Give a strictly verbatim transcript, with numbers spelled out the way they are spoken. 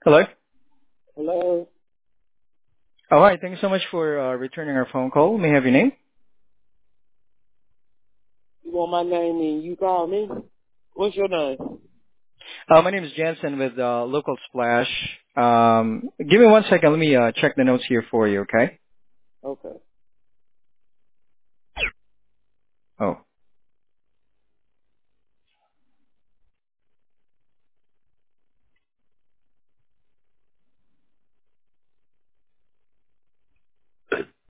Hello? Hello? Oh, hi. Thank you so much for uh, returning our phone call. May I have your name? You want my name and you call me? What's your name? Uh, my name is Jansen with uh, Local Splash. Um, give me one second. Let me uh, check the notes here for you, okay? Okay. Oh.